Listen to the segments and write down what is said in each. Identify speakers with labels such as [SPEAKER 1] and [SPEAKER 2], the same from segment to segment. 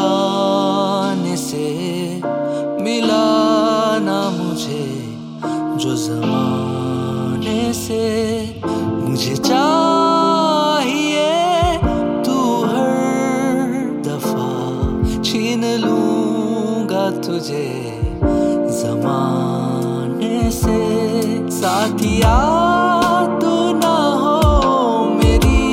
[SPEAKER 1] जाने से मिला ना मुझे जो ज़माने से। मुझे चाहिए तू हर दफा, छीन लूंगा तुझे ज़माने से। साथिया तू ना हो मेरी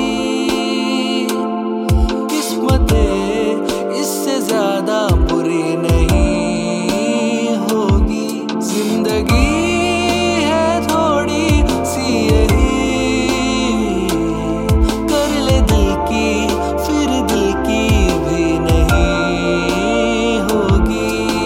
[SPEAKER 1] किस्मतें इससे ज्यादा बुरी नहीं होगी। जिंदगी है थोड़ी सी यही, कर ले दिल की फिर दिल की भी नहीं होगी।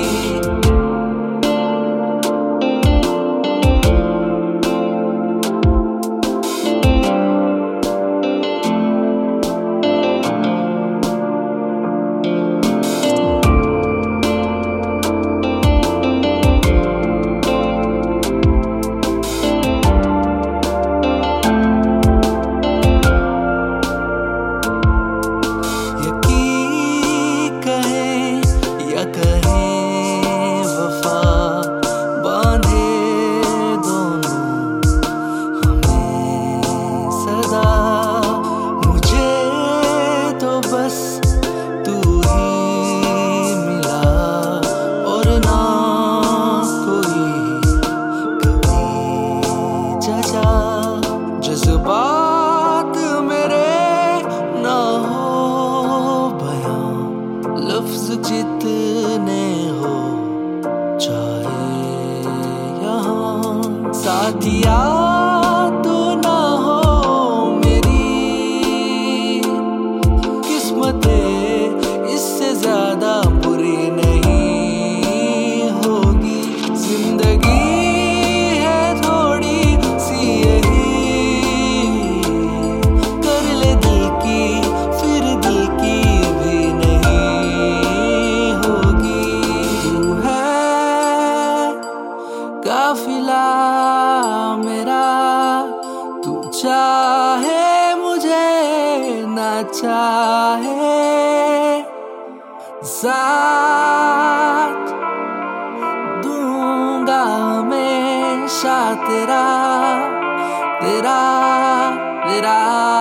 [SPEAKER 1] जज्बात मेरे ना हो बयां, लफ्ज जितने हो चाहे यहाँ। साथिया तू ना हो मेरी किस्मतें इससे ज्यादा बुरी नहीं होगी। जिंदगी काफिला मेरा, तू चाहे मुझे ना चाहे, साथ दूंगा हमेशा तेरा तेरा तेरा।